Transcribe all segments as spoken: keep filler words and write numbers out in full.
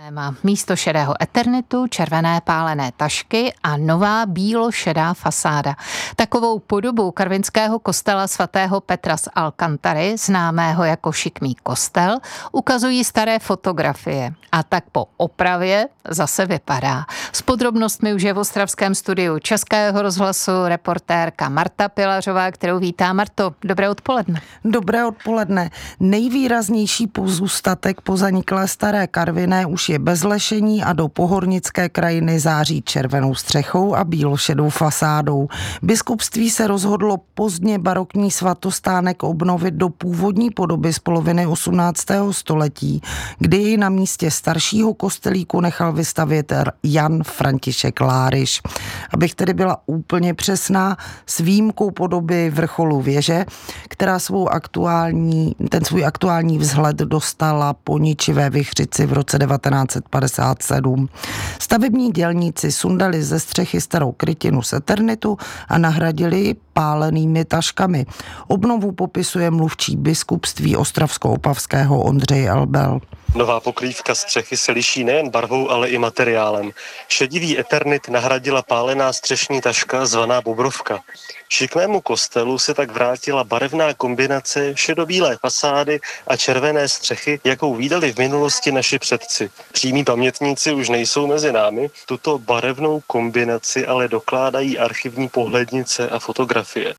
Má místo šedého eternitu, červené pálené tašky a nová bílo-šedá fasáda. Takovou podobu karvinského kostela svatého Petra z Alcantary, známého jako šikmý kostel, ukazují staré fotografie. A tak po opravě zase vypadá. S podrobnostmi už je v ostravském studiu Českého rozhlasu reportérka Marta Pilařová, kterou vítá. Marto, dobré odpoledne. Dobré odpoledne. Nejvýraznější pozůstatek po zaniklé staré Karviné už je bez lešení a do pohornické krajiny září červenou střechou a bílošedou fasádou. Biskupství se rozhodlo pozdně barokní svatostánek obnovit do původní podoby z poloviny osmnáctého století, kdy jej na místě staršího kostelíku nechal vystavět Jan František Láryš. Abych tedy byla úplně přesná, s výjimkou podoby vrcholu věže, která svou aktuální, ten svůj aktuální vzhled dostala po ničivé vichřici v roce devatenáct set padesát sedm. Stavební dělníci sundali ze střechy starou krytinu z eternitu a nahradili ji pálenými taškami. Obnovu popisuje mluvčí biskupství ostravsko-opavského Ondřej Elbel. Nová pokrývka střechy se liší nejen barvou, ale i materiálem. Šedivý eternit nahradila pálená střešní taška zvaná bobrovka. Šikmému kostelu se tak vrátila barevná kombinace šedobílé fasády a červené střechy, jakou vídali v minulosti naši předci. Přímí pamětníci už nejsou mezi námi, tuto barevnou kombinaci ale dokládají archivní pohlednice a fotografie.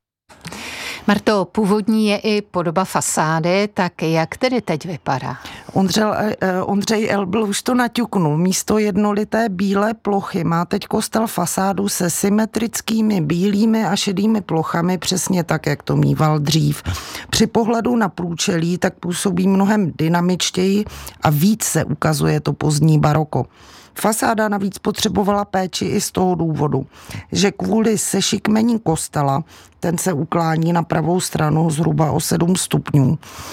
Marto, původní je i podoba fasády, tak jak tedy teď vypadá? Ondřej, Ondřej Elbl už to naťuknul. Místo jednolité bílé plochy má teď kostel fasádu se symetrickými bílými a šedými plochami, přesně tak, jak to mýval dřív. Při pohledu na průčelí tak působí mnohem dynamičtěji a víc se ukazuje to pozdní baroko. Fasáda navíc potřebovala péči i z toho důvodu, že kvůli sešikmení kostela, ten se uklání na pravou stranu zhruba o sedm stupňů,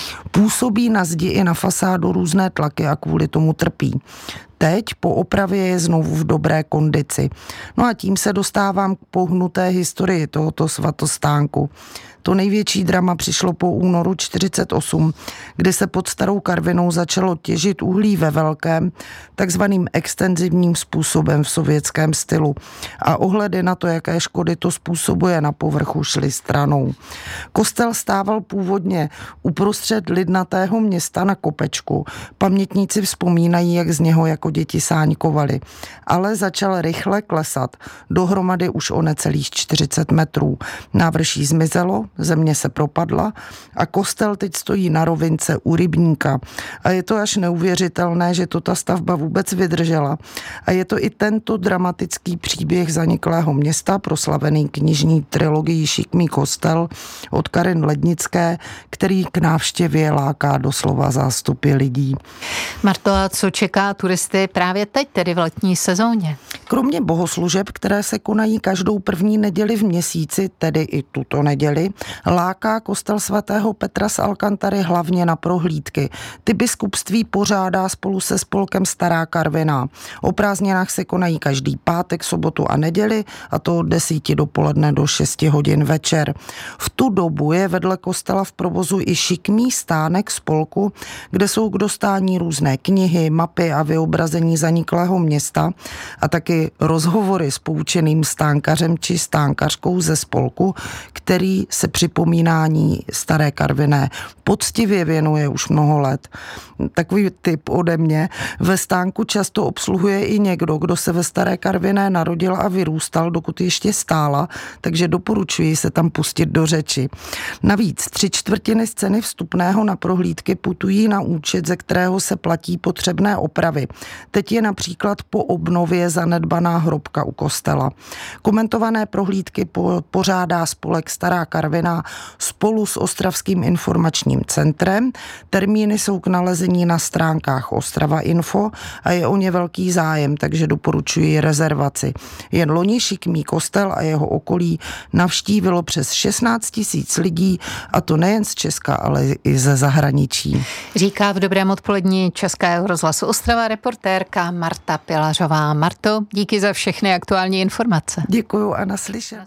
působí na zdi i na fasádu různé tlaky a kvůli tomu trpí. Teď po opravě je znovu v dobré kondici. No a tím se dostávám k pohnuté historii tohoto svatostánku. To největší drama přišlo po únoru čtyřicet osm, kdy se pod starou Karvinou začalo těžit uhlí ve velkém, takzvaným extenzivním způsobem v sovětském stylu. A ohledy na to, jaké škody to způsobuje na povrchu, šly stranou. Kostel stával původně uprostřed lidnatého města na kopečku. Pamětníci vzpomínají, jak z něho jako děti sáňkovali. Ale začal rychle klesat. Dohromady už o necelých čtyřicet metrů. Návrší zmizelo, země se propadla a kostel teď stojí na rovince u rybníka. A je to až neuvěřitelné, že to ta stavba vůbec vydržela. A je to i tento dramatický příběh zaniklého města, proslavený knižní trilogií Šikmý kostel od Karin Lednické, který k návštěvě láká doslova zástupy lidí. Marto, a co čeká turisty právě teď, tedy v letní sezóně? Kromě bohoslužeb, které se konají každou první neděli v měsíci, tedy i tuto neděli, láká kostel svatého Petra z Alcantary hlavně na prohlídky. Ty biskupství pořádá spolu se spolkem Stará Karviná. O prázdninách se konají každý pátek, sobotu a neděli, a to od desíti dopoledne do šesti hodin večer. V tu dobu je vedle kostela v provozu i šikmý stánek spolku, kde jsou k dostání různé knihy, mapy a vyobrazení zaniklého města a taky rozhovory s poučeným stánkařem či stánkařkou ze spolku, který se připomínání staré Karviné poctivě věnuje už mnoho let. Takový tip ode mě. Ve stánku často obsluhuje i někdo, kdo se ve staré Karviné narodil a vyrůstal, dokud ještě stála, takže doporučuji se tam pustit do řeči. Navíc tři čtvrtiny z ceny vstupného na prohlídky putují na účet, ze kterého se platí potřebné opravy. Teď je například po obnově zanedbaná hrobka u kostela. Komentované prohlídky po, pořádá spolek Stará Karviná spolu s Ostravským informačním centrem. Termíny jsou k nalezení na stránkách Ostrava Info a je o ně velký zájem, takže doporučuji rezervaci. Jen loni Šikmý kostel a jeho okolí navštívilo přes šestnáct tisíc lidí, a to nejen z Česka, ale i ze zahraničí. Říká v dobrém odpolední Českého rozhlasu Ostrava reportérka Marta Pilařová. Marto, díky za všechny aktuální informace. Děkuju a naslyšenou.